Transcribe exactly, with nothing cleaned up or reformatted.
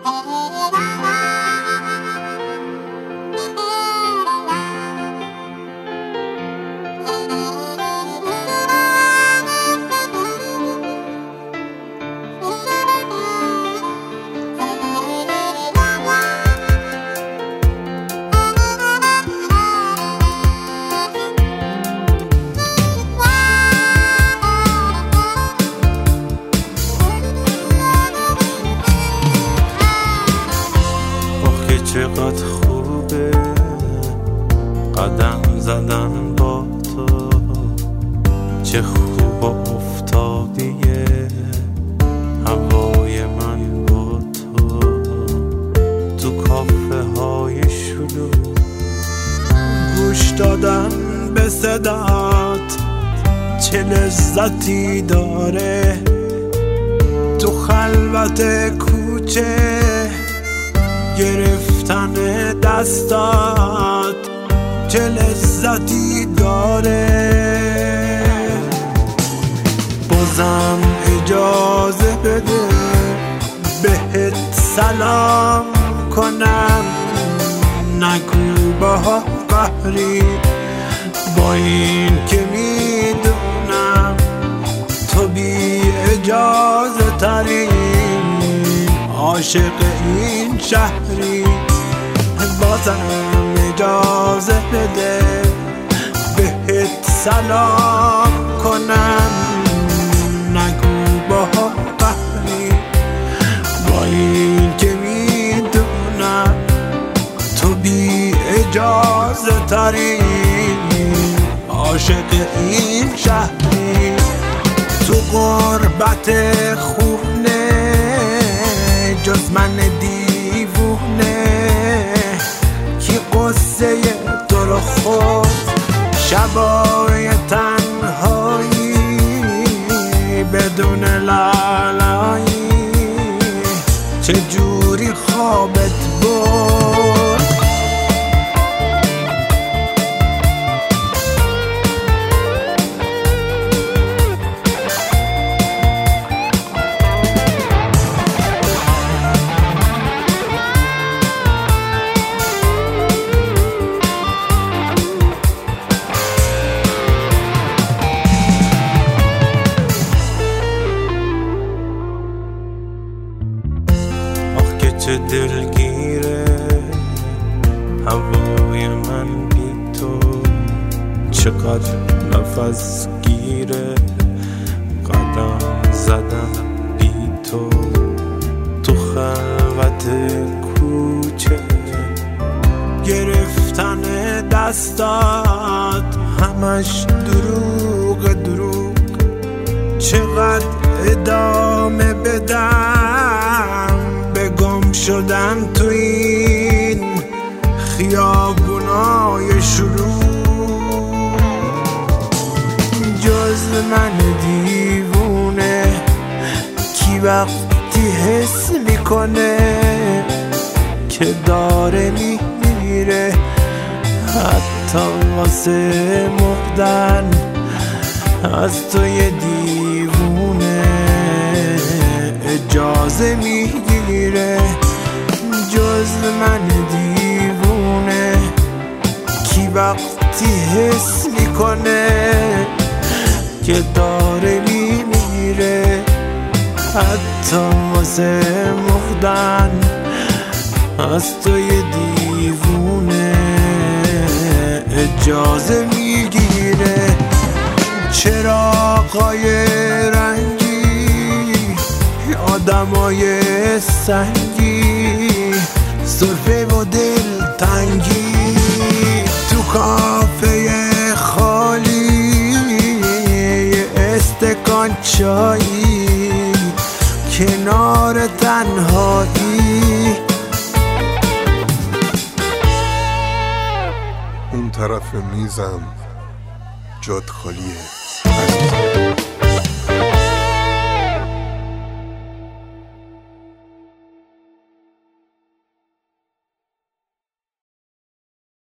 چقدر خوبه قدم زدن با تو، چه خوب افتادیه هوای من با تو، تو کافه های شلوغ گوش دادن به صدات چه لذتی داره، تو خلوت کوچه گرفتن دستات چه لذتی داره. بازم اجازه بده بهت سلام کنم، نگو با قهری با این که میدونم تو بی اجازه تری عاشق این شهری. بازم اجازه بده بهت سلام کنم، نگو با قهری با این که میدونم تو بی اجازه تری عاشق این شهری. تو غربت خونه جز من دیوونه کی قصه تو رو خود شبای تنهایی بدون لالایی چه جوری خوابت برد. چه دلگیره هوای من بی تو، چقدر نفس گیره قدم زدن بی تو، تو خلوت کوچه گرفتن دستات همش دروغ دروغ، چقدر ادامه بدم گم شدن تو این خیابونای شروع. جز من دیوونه کی وقتی حس میکنه که داره میمیره، حتی واسه مردن از تو یه دیوونه اجازه میگیره. جز من دیوونه کی وقتی حس میکنه که داره میمیره، حتی واسه مردن از تو یه دیوونه اجازه میگیره. چراغای رنگی آدمای سنگی سرفه و دل تنگی تو کافه خالی استکان چایی کنار تنهایی. اون طرف میزم جاد خالیه.